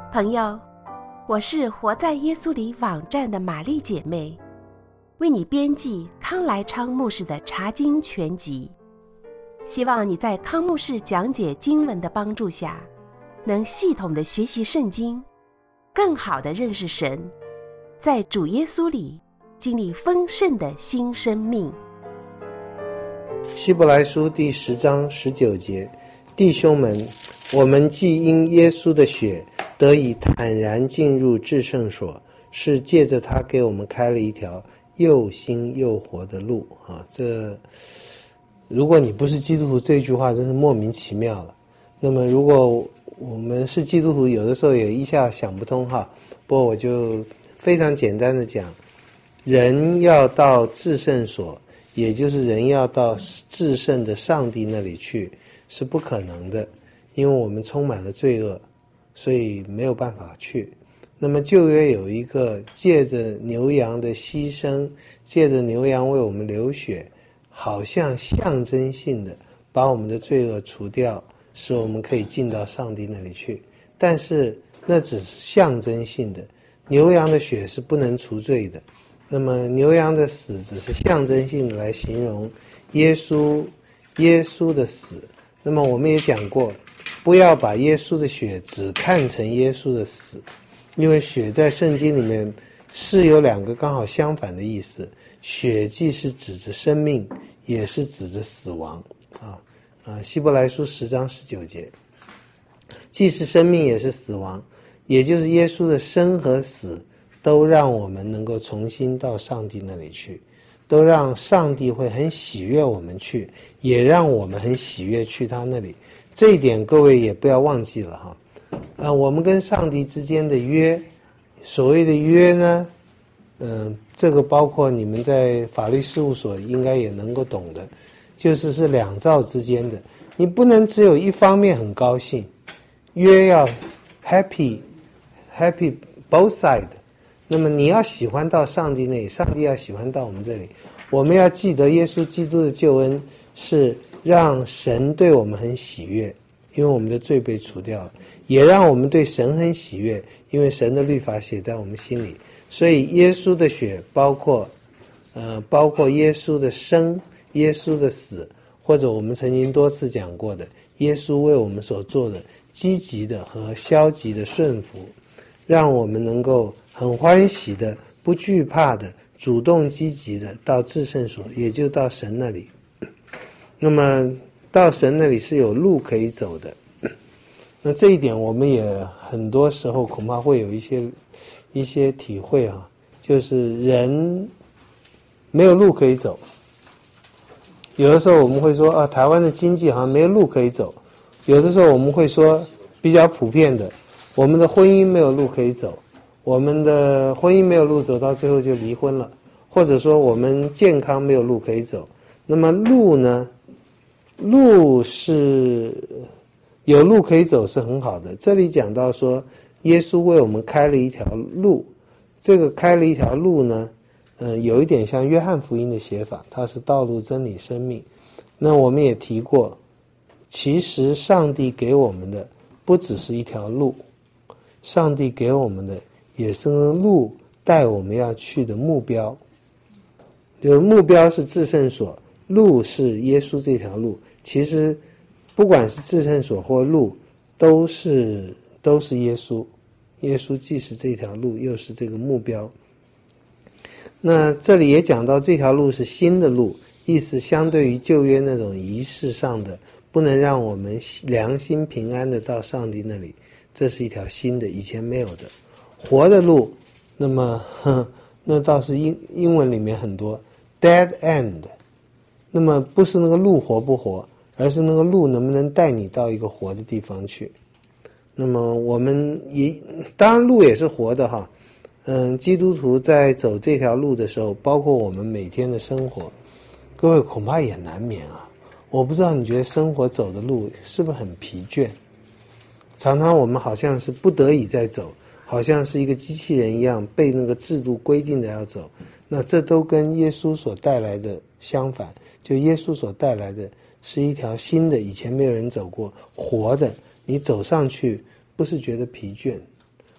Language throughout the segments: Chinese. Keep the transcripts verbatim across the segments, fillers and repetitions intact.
朋友，我是活在耶稣里网站的玛丽姐妹，为你编辑康来昌牧师的查经全集，希望你在康牧师讲解经文的帮助下，能系统的学习圣经，更好的认识神，在主耶稣里经历丰盛的新生命。 希伯来书第十章十九节，弟兄们，我们既因耶稣的血得以坦然进入至圣所，是借着他给我们开了一条又新又活的路啊！这如果你不是基督徒，这句话真是莫名其妙了。那么如果我们是基督徒，有的时候也一下想不通哈。不过我就非常简单的讲，人要到至圣所，也就是人要到至圣的上帝那里去，是不可能的，因为我们充满了罪恶，所以没有办法去。那么旧约有一个借着牛羊的牺牲，借着牛羊为我们流血，好像象征性的把我们的罪恶除掉，使我们可以进到上帝那里去。但是那只是象征性的，牛羊的血是不能除罪的。那么牛羊的死只是象征性的来形容耶稣耶稣的死。那么我们也讲过，不要把耶稣的血只看成耶稣的死，因为血在圣经里面是有两个刚好相反的意思，血既是指着生命，也是指着死亡啊啊！希伯来书十章十九节，既是生命也是死亡，也就是耶稣的生和死都让我们能够重新到上帝那里去，都让上帝会很喜悦我们去，也让我们很喜悦去他那里。这一点各位也不要忘记了哈。啊，我们跟上帝之间的约，所谓的约呢，嗯，这个包括你们在法律事务所应该也能够懂的，就是是两造之间的，你不能只有一方面很高兴，约要 happy happy both side。那么你要喜欢到上帝那里，上帝要喜欢到我们这里。我们要记得耶稣基督的救恩是让神对我们很喜悦，因为我们的罪被除掉了，也让我们对神很喜悦，因为神的律法写在我们心里。所以耶稣的血包括呃，包括耶稣的生，耶稣的死，或者我们曾经多次讲过的耶稣为我们所做的积极的和消极的顺服，让我们能够很欢喜的，不惧怕的，主动积极的到至圣所，也就到神那里。那么到神那里是有路可以走的。那这一点我们也很多时候恐怕会有一些一些体会啊，就是人没有路可以走。有的时候我们会说啊，台湾的经济好像没有路可以走。有的时候我们会说比较普遍的，我们的婚姻没有路可以走。我们的婚姻没有路走，到最后就离婚了，或者说我们健康没有路可以走。那么路呢？路是有路可以走是很好的。这里讲到说，耶稣为我们开了一条路，这个开了一条路呢，呃，有一点像约翰福音的写法，它是道路、真理、生命。那我们也提过，其实上帝给我们的不只是一条路，上帝给我们的也是路带我们要去的目标。就目标是至圣所，路是耶稣这条路。其实不管是至圣所或路，都是都是耶稣。耶稣既是这条路，又是这个目标。那这里也讲到这条路是新的路，意思相对于旧约那种仪式上的，不能让我们良心平安的到上帝那里，这是一条新的，以前没有的活的路。那么呵那倒是英英文里面很多 dead end， 那么不是那个路活不活，而是那个路能不能带你到一个活的地方去。那么我们也当然路也是活的哈，嗯，基督徒在走这条路的时候，包括我们每天的生活，各位恐怕也难免啊。我不知道你觉得生活走的路是不是很疲倦？常常我们好像是不得已在走，好像是一个机器人一样被那个制度规定的要走。那这都跟耶稣所带来的相反，就耶稣所带来的是一条新的，以前没有人走过，活的，你走上去不是觉得疲倦，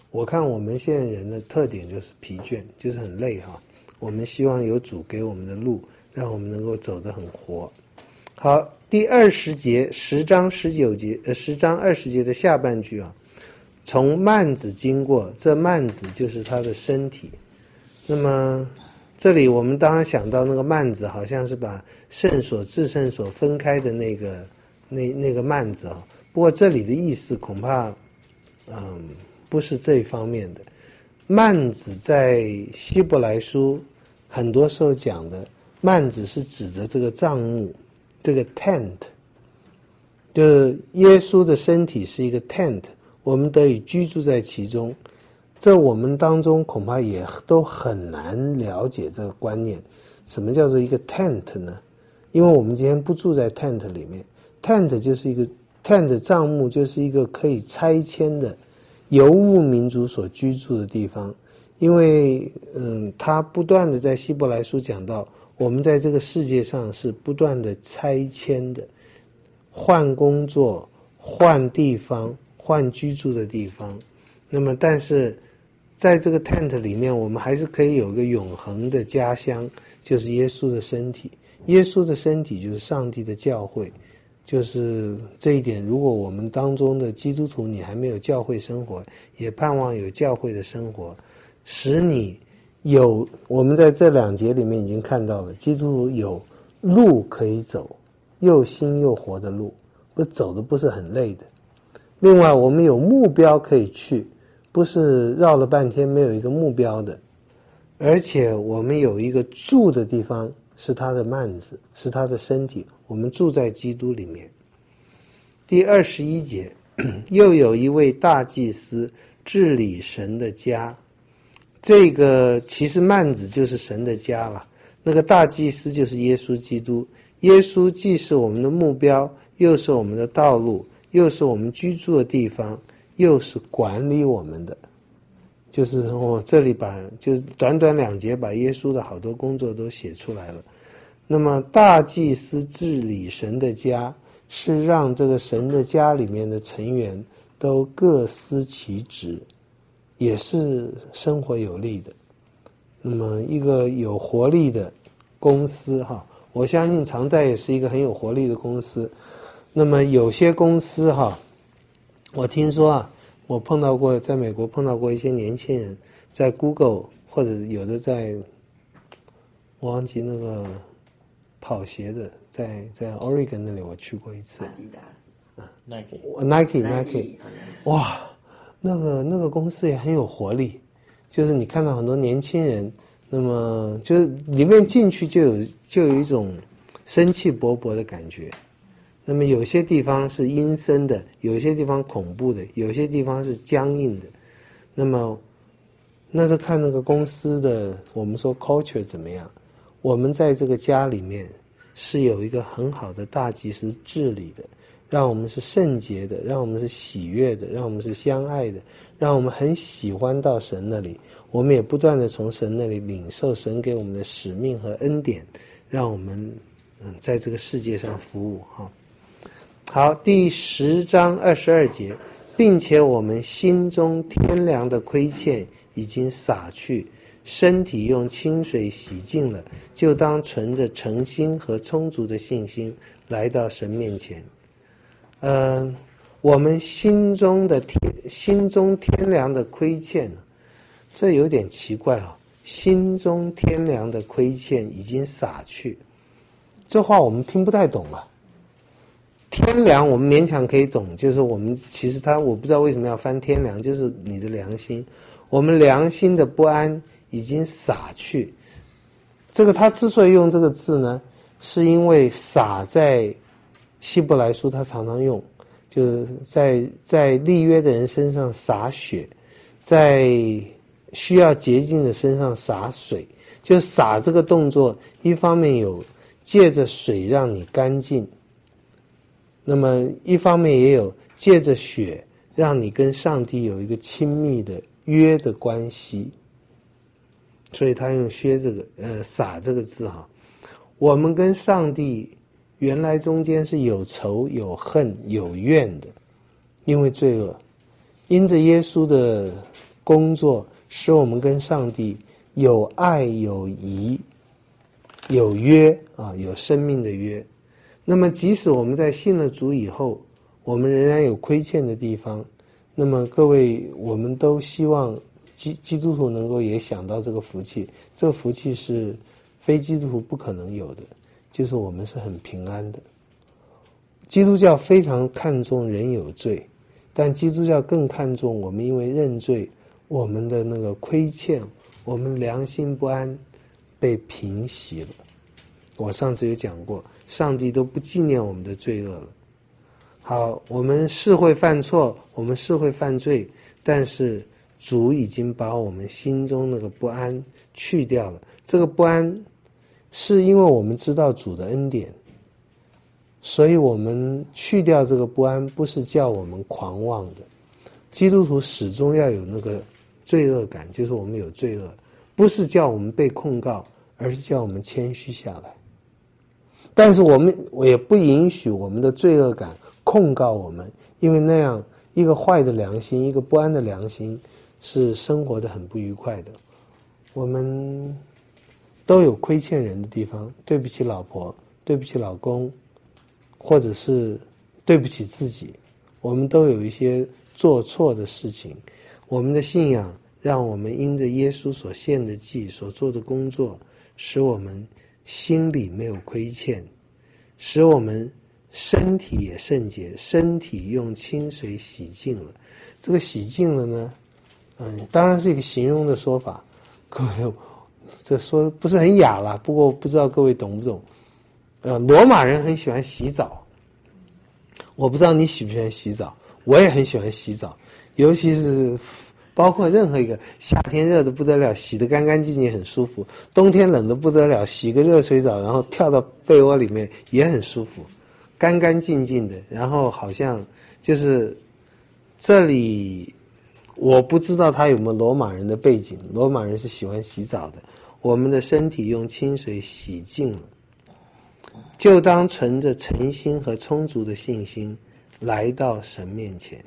我看我们现在人的特点就是疲倦，就是很累哈。我们希望有主给我们的路，让我们能够走得很活。好，第二十节，十章十九节，呃，十章二十节的下半句啊，从幔子经过，这幔子就是他的身体。那么这里我们当然想到那个幔子，好像是把圣所至圣所分开的那个那那个幔子啊。不过这里的意思恐怕，嗯，不是这一方面的。幔子在希伯来书很多时候讲的幔子是指着这个帐幕，这个 tent， 就是耶稣的身体是一个 tent， 我们得以居住在其中。这我们当中恐怕也都很难了解这个观念，什么叫做一个 tent 呢？因为我们今天不住在 tent 里面， tent 就是一个 tent 帐幕，就是一个可以拆迁的游牧民族所居住的地方。因为嗯，他不断的在希伯来书讲到，我们在这个世界上是不断的拆迁的，换工作，换地方，换居住的地方。那么但是在这个 tent 里面，我们还是可以有一个永恒的家乡，就是耶稣的身体。耶稣的身体就是上帝的教会。就是这一点，如果我们当中的基督徒你还没有教会生活，也盼望有教会的生活，使你有，我们在这两节里面已经看到了，基督徒有路可以走，又新又活的路，不走的不是很累的。另外我们有目标可以去，不是绕了半天没有一个目标的。而且我们有一个住的地方，是他的幔子，是他的身体，我们住在基督里面。第二十一节，又有一位大祭司治理神的家。这个其实幔子就是神的家了，那个大祭司就是耶稣基督。耶稣既是我们的目标，又是我们的道路，又是我们居住的地方，又是管理我们的。就是我、哦、这里把就是短短两节把耶稣的好多工作都写出来了。那么大祭司治理神的家，是让这个神的家里面的成员都各司其职，也是生活有力的。那么一个有活力的公司哈，我相信常在也是一个很有活力的公司。那么有些公司哈，我听说啊，我碰到过，在美国碰到过一些年轻人在 Google 或者有的在，我忘记那个跑鞋的，在在 Oregon 那里我去过一次。 Nike Nike Nike， 哇，那个那个公司也很有活力，就是你看到很多年轻人，那么就是里面进去就有就有一种生气勃勃的感觉。那么有些地方是阴森的，有些地方恐怖的，有些地方是僵硬的。那么那就看那个公司的，我们说 culture 怎么样。我们在这个家里面是有一个很好的大祭司治理的，让我们是圣洁的，让我们是喜悦的，让我们是相爱的，让我们很喜欢到神那里。我们也不断的从神那里领受神给我们的使命和恩典，让我们嗯在这个世界上服务哈。好，第十章二十二节，并且我们心中天良的亏欠已经洒去，身体用清水洗净了，就当存着诚心和充足的信心来到神面前。呃，我们心中的天心中天良的亏欠，这有点奇怪啊、哦。心中天良的亏欠已经洒去，这话我们听不太懂啊。天良我们勉强可以懂，就是我们其实他我不知道为什么要翻天良，就是你的良心，我们良心的不安已经洒去。这个他之所以用这个字呢，是因为洒在希伯来书他常常用，就是在在立约的人身上洒血，在需要洁净的身上洒水。就洒这个动作，一方面有借着水让你干净，那么一方面也有借着血让你跟上帝有一个亲密的约的关系。所以他用削这个呃洒这个字哈。我们跟上帝原来中间是有仇有恨有怨的，因为罪恶。因着耶稣的工作，使我们跟上帝有爱、有谊、有约啊，有生命的约。那么即使我们在信了主以后，我们仍然有亏欠的地方，那么各位，我们都希望基基督徒能够也想到这个福气，这个福气是非基督徒不可能有的，就是我们是很平安的。基督教非常看重人有罪，但基督教更看重我们因为认罪，我们的那个亏欠，我们良心不安被平息了。我上次有讲过，上帝都不纪念我们的罪恶了。好，我们是会犯错，我们是会犯罪，但是主已经把我们心中那个不安去掉了。这个不安是因为我们知道主的恩典，所以我们去掉这个不安，不是叫我们狂妄的。基督徒始终要有那个罪恶感，就是我们有罪恶，不是叫我们被控告，而是叫我们谦虚下来。但是我们我也不允许我们的罪恶感控告我们，因为那样一个坏的良心，一个不安的良心是生活的很不愉快的。我们都有亏欠人的地方，对不起老婆，对不起老公，或者是对不起自己，我们都有一些做错的事情。我们的信仰让我们因着耶稣所献的祭，所做的工作，使我们心里没有亏欠，使我们身体也圣洁，身体用清水洗净了。这个洗净了呢，嗯，当然是一个形容的说法，各位，这说不是很雅啦，不过不知道各位懂不懂。呃，罗马人很喜欢洗澡，我不知道你喜不喜欢洗澡，我也很喜欢洗澡，尤其是包括任何一个夏天热得不得了，洗得干干净净很舒服，冬天冷得不得了，洗个热水澡然后跳到被窝里面也很舒服，干干净净的。然后好像就是这里我不知道他有没有罗马人的背景，罗马人是喜欢洗澡的。我们的身体用清水洗净了，就当存着诚心和充足的信心来到神面前。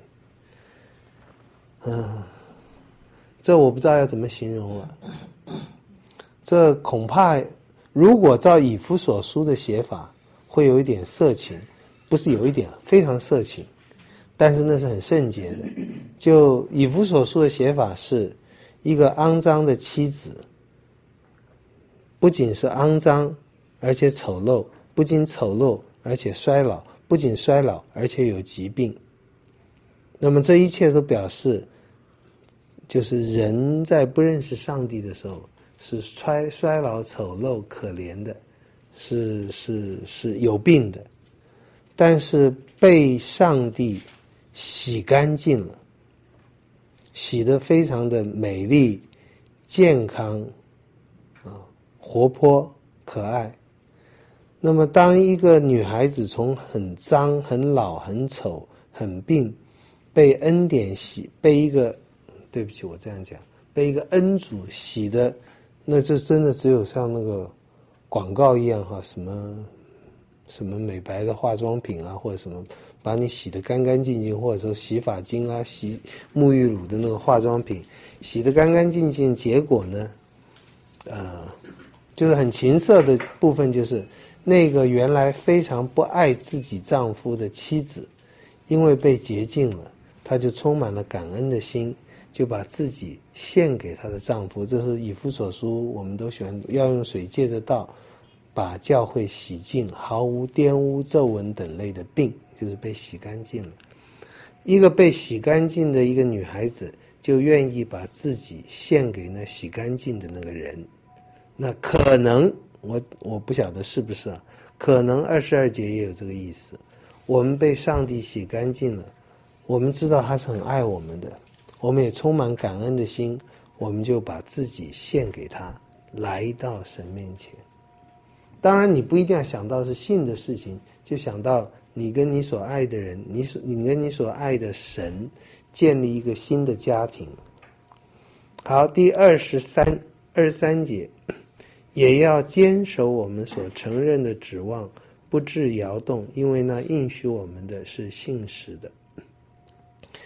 嗯，这我不知道要怎么形容了。这恐怕如果照以弗所书的写法，会有一点色情，不是有一点，非常色情，但是那是很圣洁的。就以弗所书的写法是一个肮脏的妻子，不仅是肮脏，而且丑陋，不仅丑陋，而且衰老，不仅衰老，而且有疾病。那么这一切都表示，就是人在不认识上帝的时候是衰衰老、丑陋、可怜的，是是是有病的，但是被上帝洗干净了，洗得非常的美丽、健康、啊、活泼、可爱。那么当一个女孩子从很脏、很老、很丑、很病，被恩典洗，被一个，对不起我这样讲，被一个恩主洗的，那就真的只有像那个广告一样哈，什么什么美白的化妆品啊，或者什么把你洗得干干净净，或者说洗发精啊、洗沐浴乳的那个化妆品洗得干干净净，结果呢呃就是很情色的部分，就是那个原来非常不爱自己丈夫的妻子，因为被洁净了，她就充满了感恩的心，就把自己献给她的丈夫。这是以弗所书，我们都喜欢要用水借着道把教会洗净，毫无玷污、皱纹等类的病，就是被洗干净了。一个被洗干净的一个女孩子，就愿意把自己献给那洗干净的那个人。那可能我我不晓得是不是啊，可能二十二节也有这个意思。我们被上帝洗干净了，我们知道他是很爱我们的，我们也充满感恩的心，我们就把自己献给他，来到神面前。当然你不一定要想到是信的事情，就想到你跟你所爱的人，你所你跟你所爱的神建立一个新的家庭。好，第二十三二十三节，也要坚守我们所承认的指望，不致摇动，因为那应许我们的是信实的。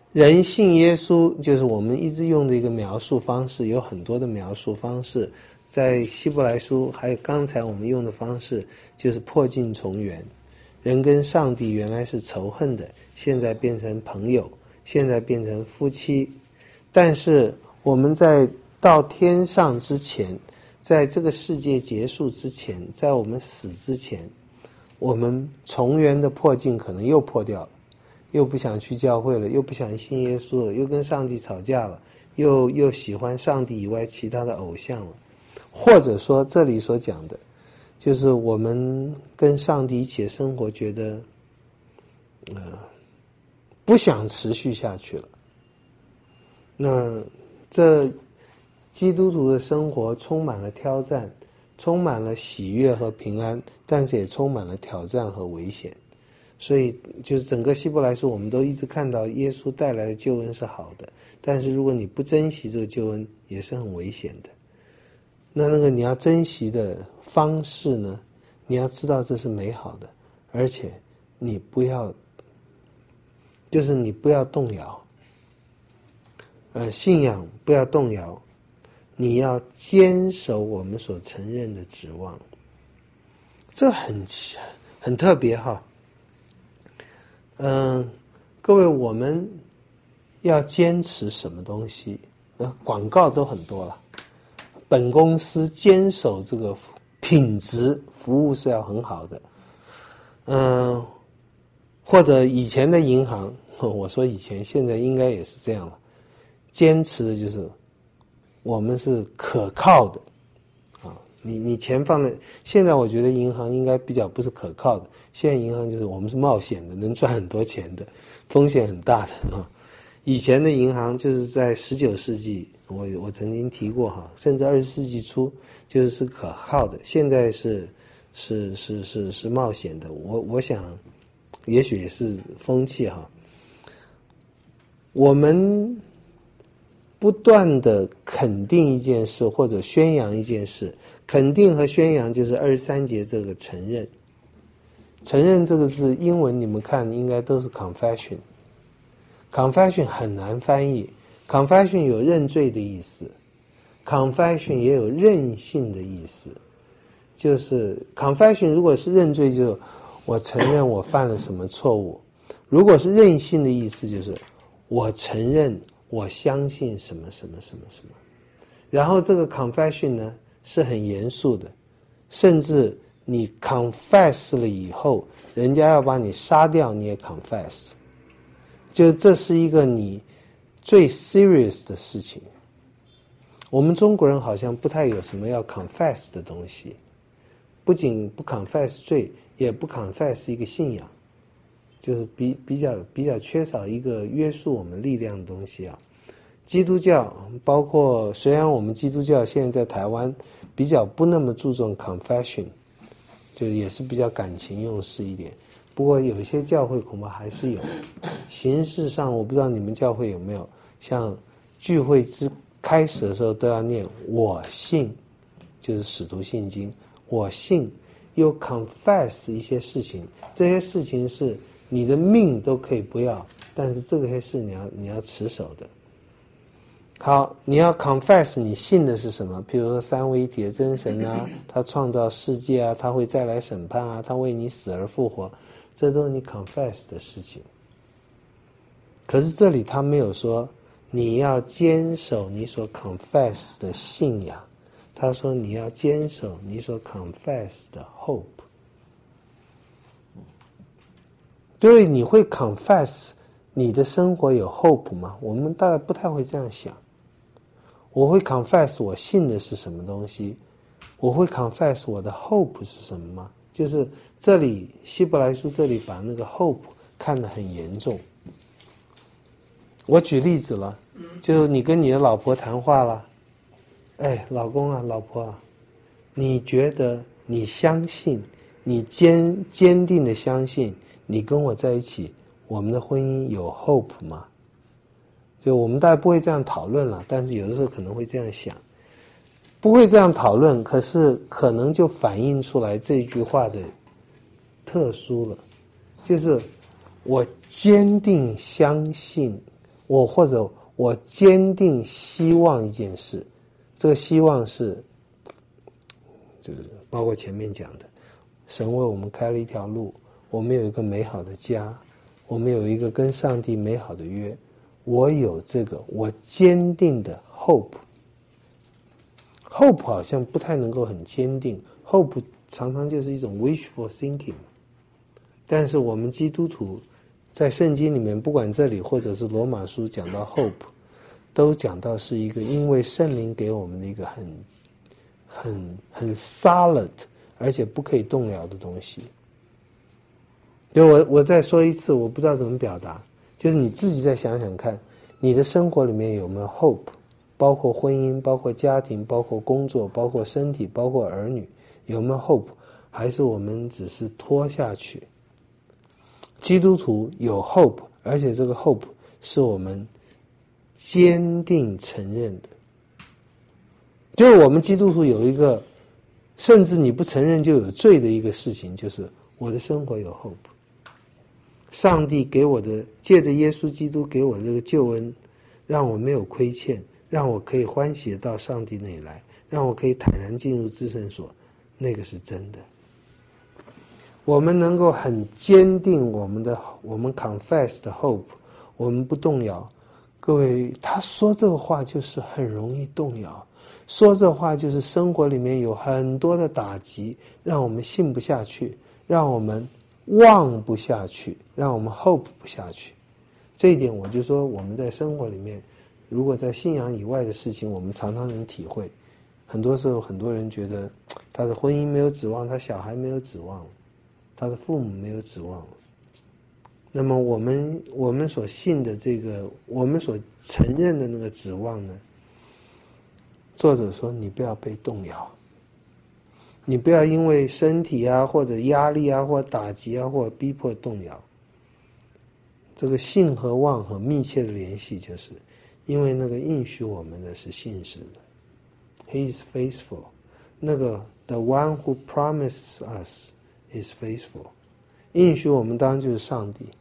人信耶稣，就是我们一直用的一个描述方式，有很多的描述方式，在希伯来书还有刚才我们用的方式，就是破镜重圆。人跟上帝原来是仇恨的，现在变成朋友，现在变成夫妻。但是我们在到天上之前，在这个世界结束之前，在我们死之前，我们重圆的破镜可能又破掉了，又不想去教会了，又不想信耶稣了，又跟上帝吵架了，又又喜欢上帝以外其他的偶像了。或者说这里所讲的就是我们跟上帝一起生活觉得呃不想持续下去了。那这基督徒的生活充满了挑战，充满了喜悦和平安，但是也充满了挑战和危险。所以就是整个希伯来书我们都一直看到耶稣带来的救恩是好的，但是如果你不珍惜这个救恩也是很危险的。那那个你要珍惜的方式呢，你要知道这是美好的，而且你不要就是你不要动摇，呃，信仰不要动摇，你要坚守我们所承认的指望。这很很特别哈。嗯、呃，各位，我们要坚持什么东西？呃，广告都很多了。本公司坚守这个品质服务是要很好的。嗯、呃，或者以前的银行，我说以前，现在应该也是这样了。坚持的就是我们是可靠的啊，你你钱放在，现在我觉得银行应该比较不是可靠的，现在银行就是我们是冒险的，能赚很多钱的，风险很大的啊。以前的银行就是在十九世纪，我我曾经提过哈，甚至二十世纪初就是是可靠的，现在是是是是是冒险的。我我想，也许也是风气哈。我们不断的肯定一件事或者宣扬一件事，肯定和宣扬就是二十三节这个承认。承认这个字英文你们看应该都是 confession。confession 很难翻译， confession 有认罪的意思， confession 也有任性的意思。就是 confession 如果是认罪，就我承认我犯了什么错误，如果是任性的意思，就是我承认我相信什么什么什么什么。然后这个 confession 呢是很严肃的，甚至你 confess 了以后，人家要把你杀掉你也 confess， 就这是一个你最 serious 的事情。我们中国人好像不太有什么要 confess 的东西，不仅不 confess 罪，也不 confess 一个信仰，就是比比较比较缺少一个约束我们力量的东西啊。基督教包括，虽然我们基督教现在在台湾比较不那么注重 confession， 就也是比较感情用事一点，不过有一些教会恐怕还是有。形式上我不知道你们教会有没有，像聚会之开始的时候都要念我信，就是使徒信经，我信，又 confess 一些事情，这些事情是你的命都可以不要，但是这些事你要你要持守的。好，你要 confess 你信的是什么，譬如说三位一体的真神啊，他创造世界啊，他会再来审判啊，他为你死而复活，这都是你 confess 的事情。可是这里他没有说你要坚守你所 confess 的信仰，他说你要坚守你所 confess 的 hope。 对，你会 confess 你的生活有 hope 吗？我们大概不太会这样想。我会 confess 我信的是什么东西，我会 confess 我的 hope 是什么吗？就是这里希伯来书这里把那个 hope 看得很严重。我举例子了，就你跟你的老婆谈话了，哎，老公啊，老婆啊，你觉得你相信，你坚坚定的相信你跟我在一起，我们的婚姻有 hope 吗？就我们大概不会这样讨论了，但是有的时候可能会这样想，不会这样讨论，可是可能就反映出来这句话的特殊了，就是我坚定相信我或者我坚定希望一件事，这个希望是就是包括前面讲的，神为我们开了一条路，我们有一个美好的家，我们有一个跟上帝美好的约，我有这个我坚定的 hope。 hope 好像不太能够很坚定， hope 常常就是一种 wishful thinking。 但是我们基督徒在圣经里面，不管这里或者是罗马书讲到 hope， 都讲到是一个因为圣灵给我们的一个很很很 solid 而且不可以动摇的东西。就我我再说一次，我不知道怎么表达，就是你自己再想想看，你的生活里面有没有 hope， 包括婚姻，包括家庭，包括工作，包括身体，包括儿女，有没有 hope， 还是我们只是拖下去？基督徒有 hope， 而且这个 hope 是我们坚定承认的。就是我们基督徒有一个甚至你不承认就有罪的一个事情，就是我的生活有 hope。上帝给我的，借着耶稣基督给我这个救恩，让我没有亏欠，让我可以欢喜的到上帝那里来，让我可以坦然进入至圣所，那个是真的。我们能够很坚定我们的我们 confess 的 hope， 我们不动摇。各位，他说这个话就是很容易动摇，说这话就是生活里面有很多的打击，让我们信不下去，让我们望不下去，让我们 hope 不下去。这一点我就说，我们在生活里面，如果在信仰以外的事情，我们常常能体会。很多时候很多人觉得他的婚姻没有指望，他小孩没有指望，他的父母没有指望。那么我们我们所信的这个，我们所承认的那个指望呢，作者说你不要被动摇，你不要因为身体啊或者压力啊或打击啊或逼迫动摇。这个信和望很密切的联系，就是因为那个应许我们的是信实的， He is faithful。 那个 The one who promises us is faithful， 应许我们当然就是上帝。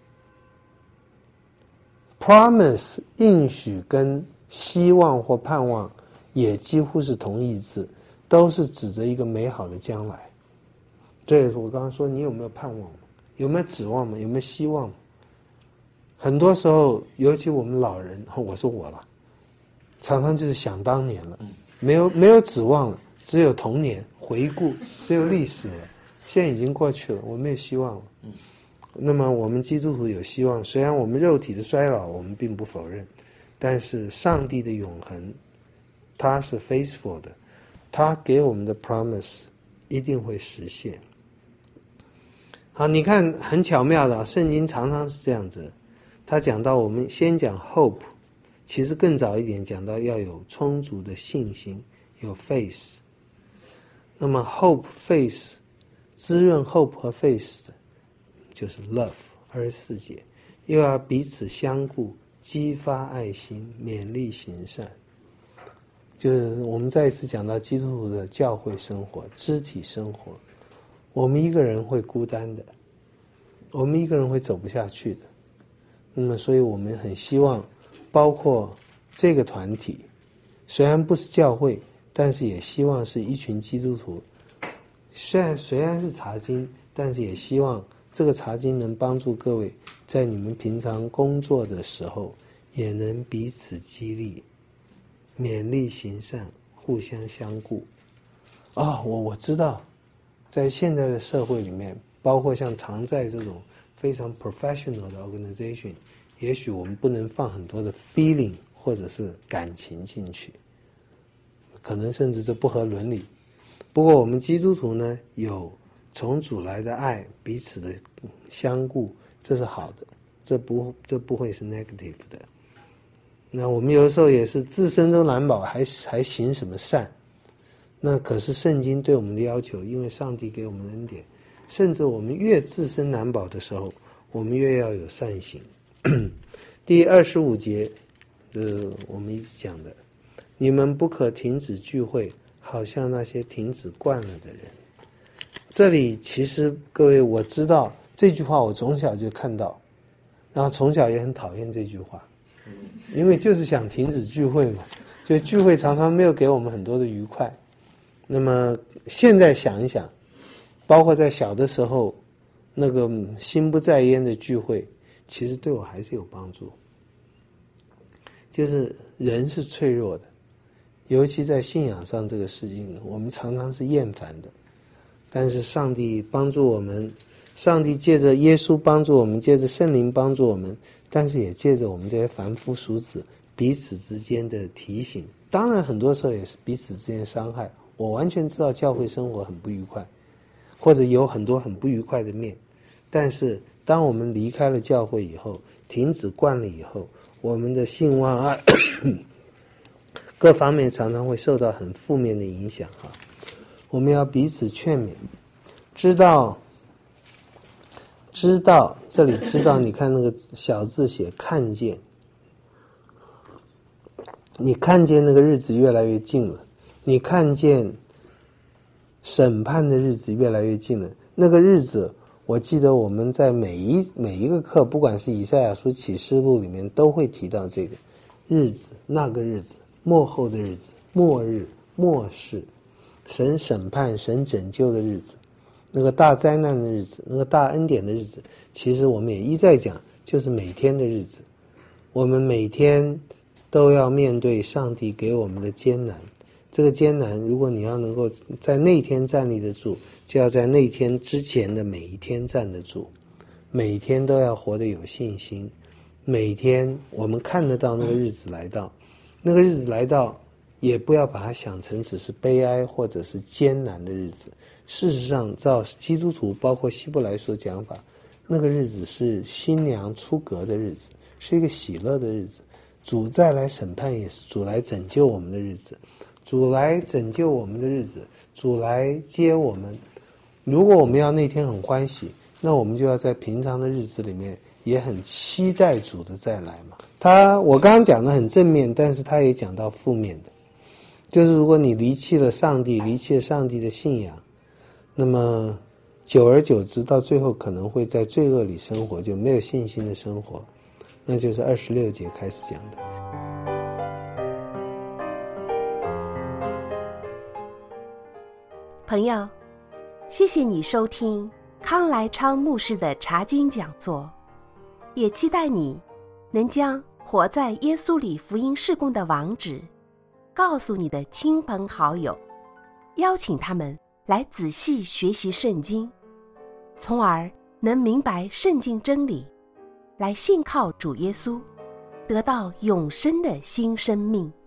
Promise 应许跟希望或盼望也几乎是同义字，都是指着一个美好的将来。对，我刚刚说你有没有盼望吗？有没有指望吗？有没有希望吗？很多时候尤其我们老人，我说我了，常常就是想当年了，没有没有指望了，只有童年回顾，只有历史了，现在已经过去了，我没有希望了。那么我们基督徒有希望，虽然我们肉体的衰老我们并不否认，但是上帝的永恒他是 faithful 的，他给我们的 promise 一定会实现。好，你看很巧妙的，圣经常常是这样子，他讲到我们先讲 hope， 其实更早一点讲到要有充足的信心，有 faith。 那么 hope faith 滋润 hope 和 faith 的就是 love， 二十四节，又要彼此相顾，激发爱心，勉励行善。就是我们再一次讲到基督徒的教会生活，肢体生活，我们一个人会孤单的，我们一个人会走不下去的。那么所以我们很希望包括这个团体，虽然不是教会，但是也希望是一群基督徒，虽然虽然是查经，但是也希望这个查经能帮助各位在你们平常工作的时候也能彼此激励，勉励行善，互相相顾。啊、哦，我我知道在现在的社会里面，包括像常在这种非常 professional 的 organization， 也许我们不能放很多的 feeling 或者是感情进去，可能甚至这不合伦理。不过我们基督徒呢，有从主来的爱，彼此的相顾，这是好的，这不这不会是 negative 的。那我们有的时候也是自身都难保，还还行什么善？那可是圣经对我们的要求，因为上帝给我们恩典，甚至我们越自身难保的时候，我们越要有善行。第二十五节，呃，我们一直讲的，你们不可停止聚会，好像那些停止惯了的人。这里其实各位，我知道这句话，我从小就看到，然后从小也很讨厌这句话。 因为就是想停止聚会嘛，就聚会常常没有给我们很多的愉快。那么现在想一想，包括在小的时候那个心不在焉的聚会，其实对我还是有帮助。就是人是脆弱的，尤其在信仰上这个事情，我们常常是厌烦的。但是上帝帮助我们，上帝借着耶稣帮助我们，借着圣灵帮助我们，但是也借着我们这些凡夫俗子彼此之间的提醒，当然很多时候也是彼此之间伤害。我完全知道教会生活很不愉快，或者有很多很不愉快的面，但是当我们离开了教会以后，停止惯了以后，我们的信望爱各方面常常会受到很负面的影响哈。我们要彼此劝勉，知道知道这里知道，你看那个小字写看见，你看见那个日子越来越近了，你看见审判的日子越来越近了。那个日子我记得我们在每一每一个课，不管是以赛亚书启示录里面都会提到这个日子，那个日子，末后的日子，末日，末世，神审判神拯救的日子，那个大灾难的日子，那个大恩典的日子，其实我们也一再讲，就是每天的日子。我们每天都要面对上帝给我们的艰难，这个艰难如果你要能够在那天站立得住，就要在那天之前的每一天站得住，每天都要活得有信心，每天我们看得到那个日子来到，那个日子来到也不要把它想成只是悲哀或者是艰难的日子。事实上照基督徒包括希伯来书讲法，那个日子是新娘出阁的日子，是一个喜乐的日子，主再来审判也是主来拯救我们的日子，主来拯救我们的日子，主来接我们。如果我们要那天很欢喜，那我们就要在平常的日子里面也很期待主的再来嘛。他我刚刚讲的很正面，但是他也讲到负面的，就是如果你离弃了上帝，离弃了上帝的信仰，那么久而久之到最后可能会在罪恶里生活，就没有信心的生活，那就是二十六节开始讲的。 朋友，谢谢你收听康来昌牧师的查经讲座，也期待你能将活在耶稣里福音事工的网址告诉你的亲朋好友，邀请他们来仔细学习圣经，从而能明白圣经真理，来信靠主耶稣，得到永生的新生命。